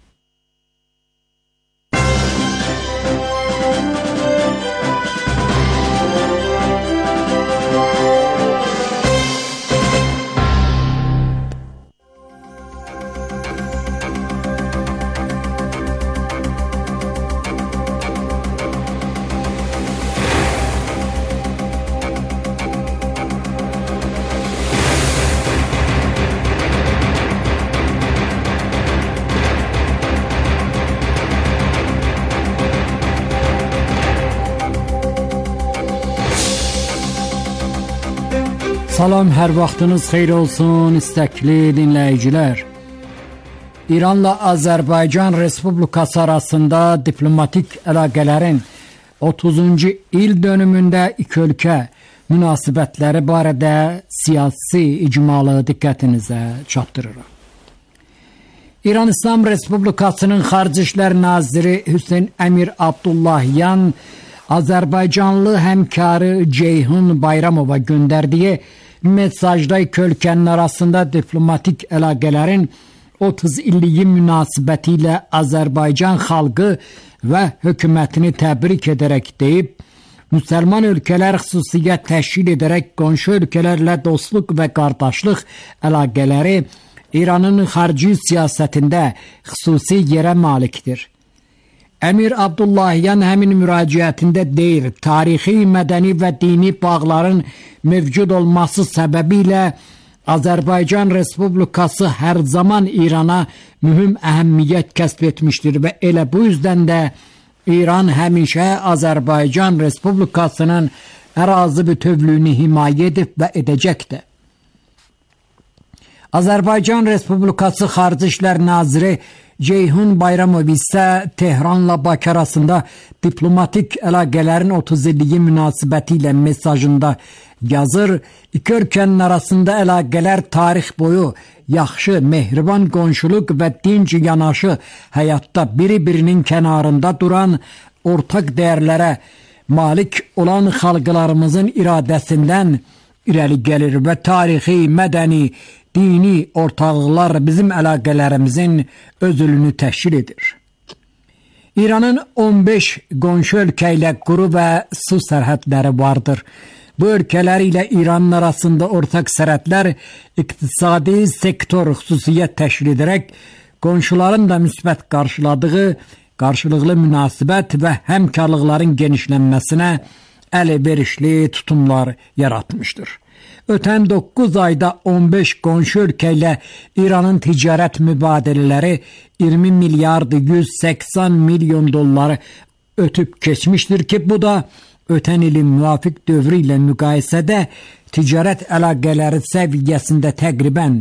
Salam, hər vaxtınız xeyir olsun istəkli dinləyicilər. İranla Azərbaycan Respublikası arasında diplomatik əlaqələrin 30-cu il dönümündə iki ölkə münasibətləri barədə siyasi icmalı diqqətinizə çatdırırıq. İran İslam Respublikasının Xarici İşlər Naziri Hüseyn Əmir Abdullahyan Azərbaycanlı həmkarı Ceyhun Bayramova göndərdiyi mesajda iki ölkənin arasında diplomatik əlaqələrin 30 illiyi münasibəti ilə Azərbaycan xalqı və hökumətini təbrik edərək deyib, müsəlman ölkələr xüsusiyyət təşkil edərək qonşu ölkələrlə dostluq və qardaşlıq əlaqələri İranın xarici siyasətində xüsusi yerə malikdir. Əmir Abdullahyan həmin müraciətində deyir, tarixi, mədəni və dini bağların mövcud olması səbəbilə Azərbaycan Respublikası hər zaman İrana mühüm əhəmiyyət kəsb etmişdir və elə bu yüzdən də İran həmişə Azərbaycan Respublikasının ərazi bütövlüyünü himayə edib və edəcəkdir. Azərbaycan Respublikası Xarici İşlər Naziri Ceyhun Bayramov isə Tehranla Bakı arasında diplomatik əlaqələrin 30 illiyi münasibəti ilə mesajında yazır, iki ölkənin arasında əlaqələr tarix boyu yaxşı, mehriban qonşuluq və dinc yanaşı həyatda biri-birinin kənarında duran ortaq dəyərlərə, malik olan xalqlarımızın iradəsindən irəli gəlir və tarixi, mədəni, dini ortaqlıqlar bizim əlaqələrimizin özülünü təşkil edir. İranın 15 qonşu ölkə ilə quru və su sərhədləri vardır. Bu ölkələr ilə İranın arasında ortaq sərhədlər iqtisadi sektor xüsusiyyət təşkil edərək qonşuların da müsbət qarşıladığı qarşılıqlı münasibət və həmkarlıqların genişlənməsinə əlverişli tutumlar yaratmışdır. Ötən 9 ayda 15 qonşu ölkə ilə İranın ticarət mübadilələri 20 milyard 180 milyon dolları ötüb keçmişdir ki, bu da ötən ilin müvafiq dövrü ilə müqayisədə ticarət əlaqələri səviyyəsində təqribən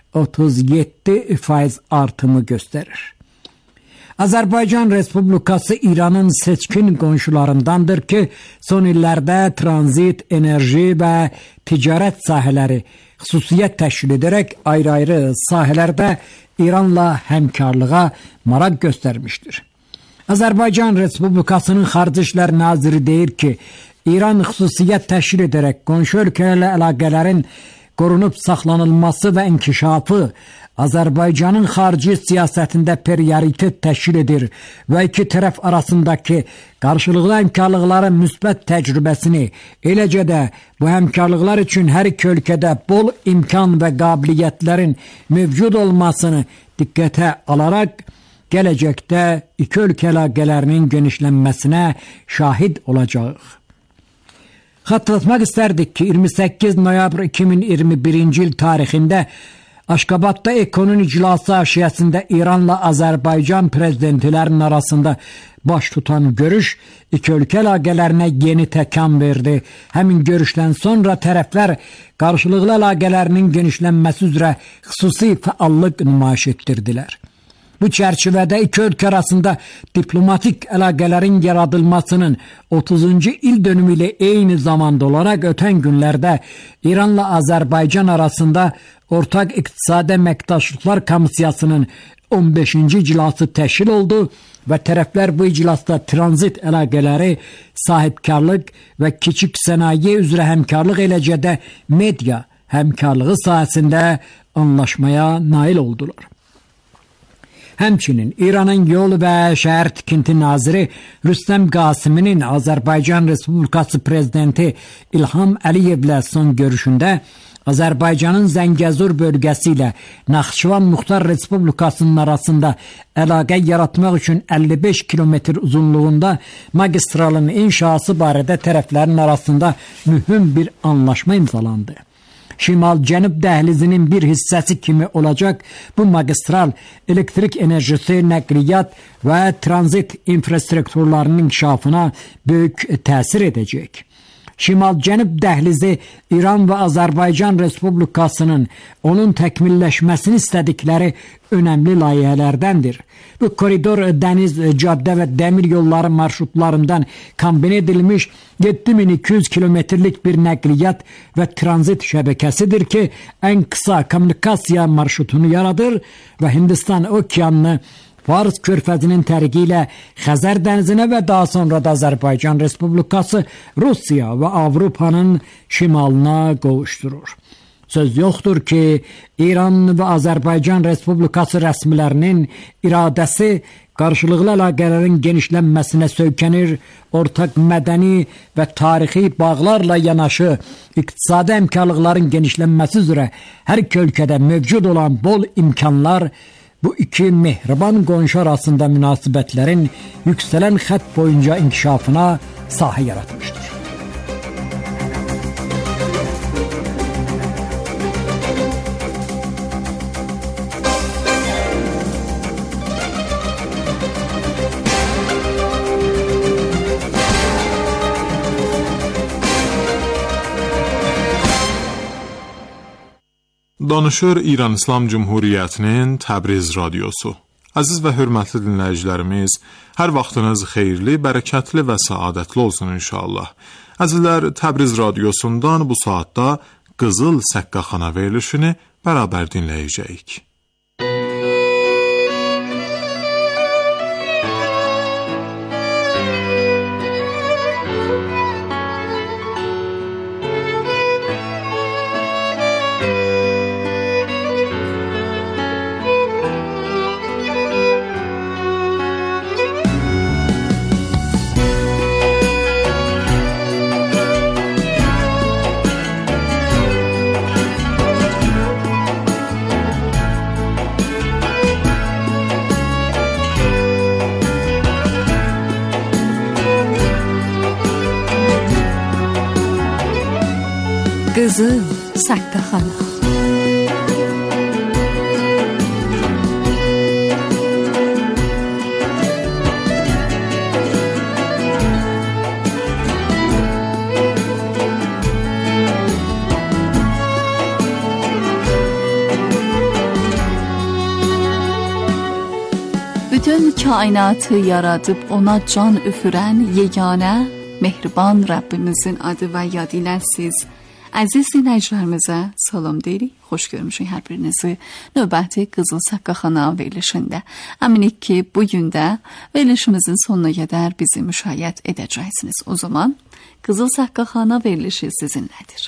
37% artımı göstərir. Azərbaycan Respublikası İranın seçkin qonşularındandır ki, son illərdə tranzit, enerji və ticarət sahələri xüsusiyyət təşkil edərək ayrı-ayrı sahələrdə İranla həmkarlığa maraq göstərmişdir. Azərbaycan Respublikasının Xarici İşlər Naziri deyir ki, İran xüsusiyyət təşkil edərək qonşu ölkələrlə əlaqələrin qorunub saxlanılması və inkişafı Azərbaycanın xarici siyasətində prioritet təşkil edir və iki tərəf arasındakı qarşılıqlı həmkarlıqların müsbət təcrübəsini, eləcə də bu həmkarlıqlar üçün hər iki ölkədə bol imkan və qabiliyyətlərin mövcud olmasını diqqətə alaraq gələcəkdə iki ölkə əlaqələrinin genişlənməsinə şahid olacağıq. Xatırlatmaq istərdik ki, 28 noyabr 2021-ci il tarixində Aşqabadda Ekonun iclası aşiyəsində İranla Azərbaycan prezidentlərinin arasında baş tutan görüş iki ölkə əlaqələrinə yeni təkan verdi. Həmin görüşdən sonra tərəflər qarşılıqlı əlaqələrinin genişlənməsi üzrə xüsusi fəallıq nümayiş etdirdilər. Bu çərçivədə iki ölkə arasında diplomatik əlaqələrin yaradılmasının 30-cu il dönümü ilə eyni zamanda olaraq ötən günlərdə İranla Azərbaycan arasında Ortaq İqtisadi Əməkdaşlıqlar Komissiyasının 15-ci iclası təşkil oldu və tərəflər bu iclasda tranzit əlaqələri, sahibkarlıq və kiçik sənaye üzrə həmkarlıq, eləcə də media həmkarlığı sahəsində anlaşmaya nail oldular. Həmçinin İranın yol və şəhər tikinti naziri Rüstəm Qasiminin Azərbaycan Respublikası prezidenti İlham Əliyevlə son görüşündə Azərbaycanın Zəngəzur bölgəsi ilə Naxçıvan Muxtar Respublikasının arasında əlaqə yaratmaq üçün 55 kilometr uzunluğunda magistralın inşası barədə tərəflərin arasında mühüm bir anlaşma imzalandı. Şimal-Cənub dəhlizinin bir hissəsi kimi olacaq bu magistral elektrik enerjisi, nəqliyyat və tranzit infrastrukturlarının inkişafına böyük təsir edəcək. Şimal-Cənub dəhlizi İran və Azərbaycan Respublikasının onun təkmilləşməsini istədikləri önəmli layihələrdəndir. Bu koridor dəniz, caddə və dəmir yolları marşrutlarından kombinə edilmiş 7200 kilometrlik bir nəqliyyat və tranzit şəbəkəsidir ki, ən qısa kommunikasiya marşrutunu yaradır və Hindistan okeanını Fars körfəzinin tərəqi ilə Xəzər dənizinə və daha sonra da Azərbaycan Respublikası, Rusiya və Avropanın şimalına qovuşdurur. Söz yoxdur ki, İran və Azərbaycan Respublikası rəsmilərinin iradəsi qarşılıqlı əlaqələrin genişlənməsinə söykənir, ortaq mədəni və tarixi bağlarla yanaşı iqtisadi həmkarlıqların genişlənməsi üzrə hər iki ölkədə mövcud olan bol imkanlar bu iki mehriban qonşu arasında münasibətlərin yüksələn xətt boyunca inkişafına sahə yaratmışdır. Danışır İran İslam Cumhuriyyətinin Təbriz radiosu. Əziz və hörmətli dinləyicilərimiz, hər vaxtınız xeyirli, bərəkətli və səadətli olsun inşallah. Əzizlər, Təbriz radiosundan bu saatda Qızıl Səqqaxana verilişini bərabər dinləyəcəyik. Qızıl Saqqaxana. Bütün kainatı yaradıb ona can üfürən yeganə, mehriban Rəbbimizin adı və yad ilə siz əziz dinləyicilərimizə salam deyirik. Xoş görmüşük hər birinizi növbəti Qızıl Saqqaxana verilişində. Əminik ki, bugün də verilişimizin sonuna qədər bizi müşayiət edəcəksiniz. O zaman Qızıl Saqqaxana verilişi sizinlədir.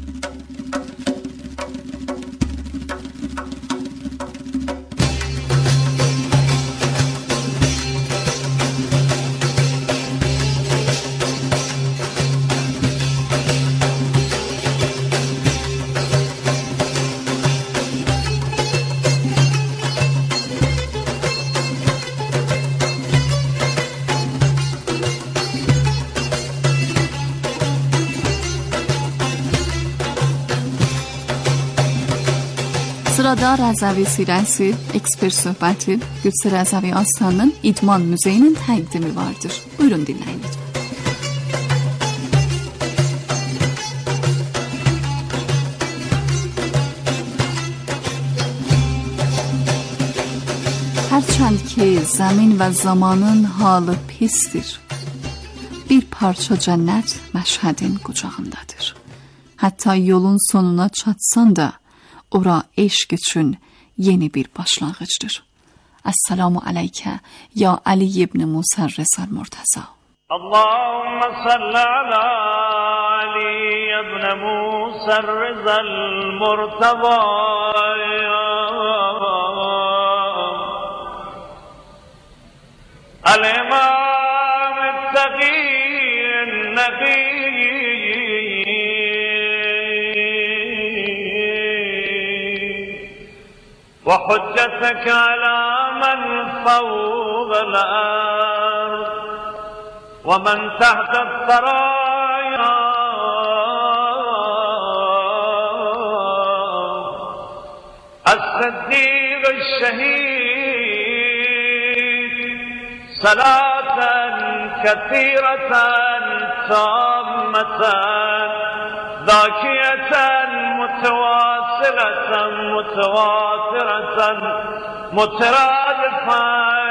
Sırada Rəzəvi Sirəsi, ekspert söhbəti, Qüdsə Rəzəvi Astanın İdman Müzeyinin təqdimi vardır. Buyurun dinləyin lütfen. Hərçənd ki, zəmin və zamanın halı pisdir, bir parça cənnət məşhədin qucağındadır. Hətta yolun sonuna çatsan da, ora eşq üçün yeni bir başlanğıcdır. Esselamu aleykə ya Ali ibn Musa Rəsal Murtaza. Allahümme salli ala Ali ibn Musa Rəsal Murtaza. Al-İmam el-Taqiyyin Nebi وحجتك على من فوق الأرض ومن تحت الثرايا الصديق الشهيد صلاة كثيرة تامة ذاكية متواصلة متواترة مترادفة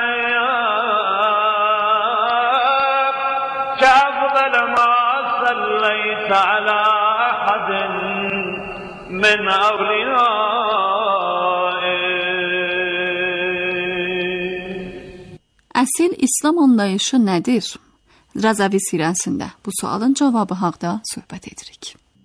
كأفضل ما صليت على أحد من أوليائك. Əsil İslam anlayışı nədir? Rəzəvi Sirəsində bu sualın cavabı haqda söhbət edirik.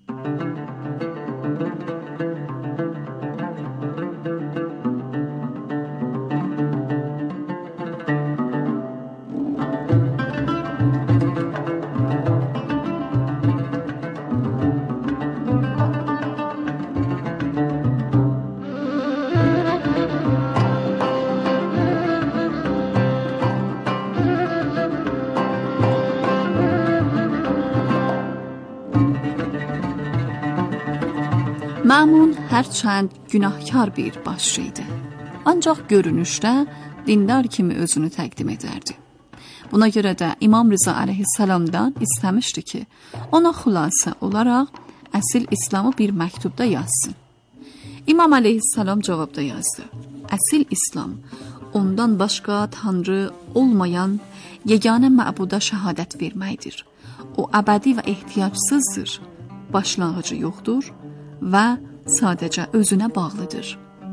Məmun hərçənd günahkar bir başçı idi. Ancaq görünüşdə dindar kimi özünü təqdim edərdi. Buna görə də İmam Rıza əleyhissalamdan istəmişdi ki, ona xülasə olaraq əsil İslamı bir məktubda yazsın. İmam əleyhissalam cavabda yazdı. Əsil İslam, ondan başqa tanrı olmayan yeganə məbuda şəhadət verməkdir. O əbədi və ehtiyacsızdır, başlanğıcı yoxdur və sadəcə özünə bağlıdır.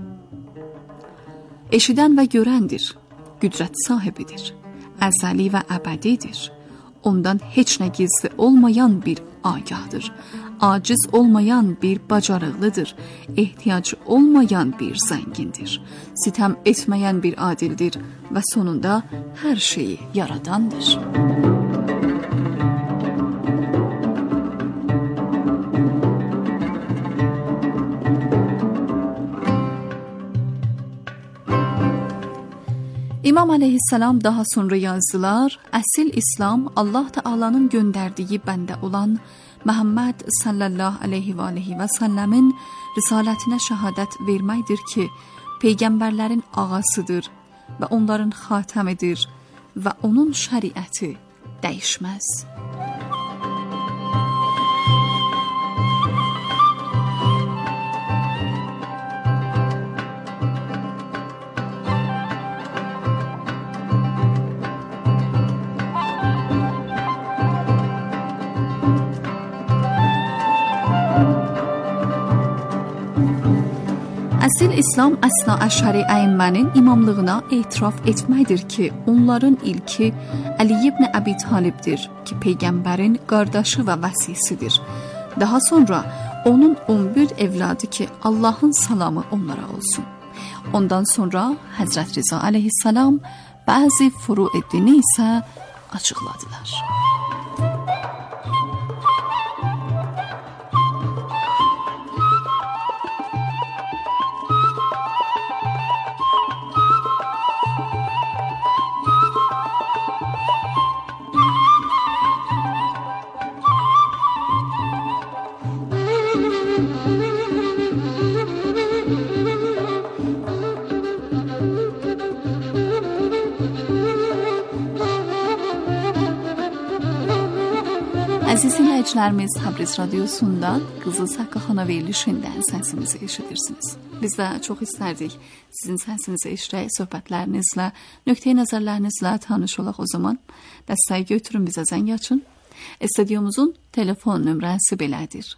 Eşidən və görəndir, qüdrət sahibidir, əzəli və əbədidir. Ondan heç nə gizli olmayan bir agahdır, aciz olmayan bir bacarıqlıdır, ehtiyacı olmayan bir zəngindir, sitəm etməyən bir adildir və sonunda hər şeyi yaradandır. İmam Aleyhisselam daha sonra yazdılar, əsil İslam Allah Teala'nın gönderdiği bəndə olan Muhammed sallallahu aleyhi ve aleyhi ve sellemin risalətinə şəhadət verməkdir ki, peyğəmbərlərin ağasıdır və onların xatəmidir və onun şəriəti dəyişməz. Əsil İslam Əsna Əşəri əyimmənin imamlığına etiraf etməkdir ki, onların ilki Əli ibn Əbi Talibdir ki, Peyğəmbərin qardaşı və vəsisidir. Daha sonra onun 11 evladı ki, Allahın salamı onlara olsun. Ondan sonra Həzrət Rza əleyhissalam bəzi furu dini isə açıqladılar. Əziz dinləyicilərimiz, Təbriz Radiosunda Qızıl Saqqaxana verilişindən səsimizi eşidirsiniz. Biz də çox istərdik sizin səsinizi eşidək, söhbətlərinizlə, nöqteyi nəzərlərinizlə tanış olaq o zaman. Dəstəyi götürün, bizə zəng açın. Stüdyomuzun telefon nömrəsi belədir.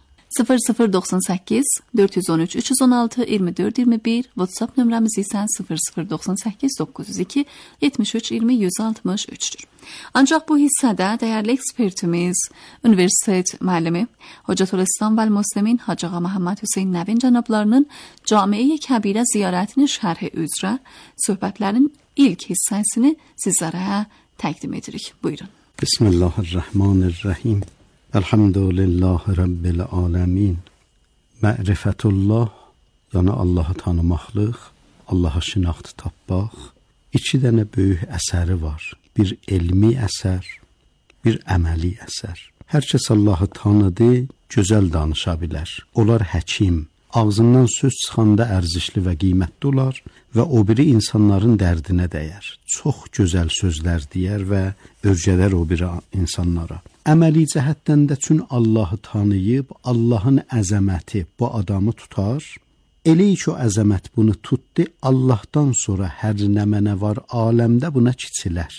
0098 413 316 24 21, WhatsApp nömrəmiz isə 0098 902 73 20 163'dür. Ancaq bu hissədə dəyərli ekspertimiz, universitet müəllimi, Hocatülislam və Müslimin Hacı Ağa Məhəmməd Hüseyn Nəvin cənablarının Camiə-i Kəbirə ziyarətinin şərhi üzrə söhbətlərin ilk hissəsini sizlərə təqdim edirik. Buyurun. Bismillahirrahmanirrahim. Elhamdülillahi Rabbil alemin. Ma'rifatullah, yəni Allahı tanımaqlıq, Allaha şinaxtı tapmaq. İki dənə böyük əsəri var. Bir elmi əsər, bir əməli əsər. Hər kəs Allahı tanıdı, gözəl danışa bilər. Onlar həkim, ağzından söz çıxanda ərzişli və qiymətli olar və o biri insanların dərdinə dəyər. Çox gözəl sözlər deyər və örgədər o biri insanlara. Əməli cəhətdən də çün Allahı tanıyıb, Allahın əzəməti bu adamı tutar. Elə ki o əzəmət bunu tutdu, Allahdan sonra hər nə mənə var aləmdə buna kiçilər.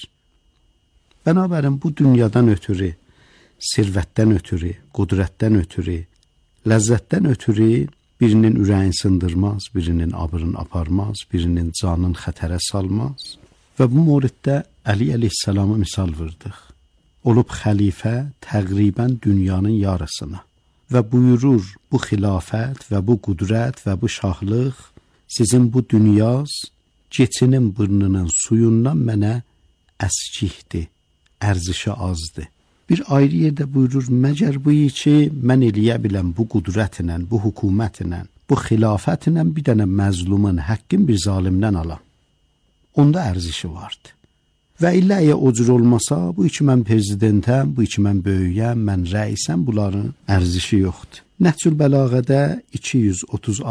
Bənabərin bu dünyadan ötürü, sirvətdən ötürü, qudrətdən ötürü, ləzzətdən ötürü birinin ürəyin sındırmaz, birinin abrını aparmaz, birinin canını xətərə salmaz. Və bu moriddə Əli əleyhissalamı misal vırdıq. Olub xəlifə təqribən dünyanın yarısına və buyurur bu xilafət və bu qudrət və bu şahlıq sizin bu dünyaz keçinin burnunun suyundan mənə əskikdir, ərzişi azdır. Bir ayrı yerdə buyurur, məgər bu ki, mən eləyə biləm bu qudrətlə, bu hökumətlə, bu xilafətlə bir dənə məzlumun həqqin bir zalimdən alam. Onda ərzişi vardı. Və illə əgər o cür olmasa, bu ki mən prezidentəm, bu ki mən böyüyəm, mən rəisəm, bunların ərzişi yoxdur. Nəhcül Bəlağədə 236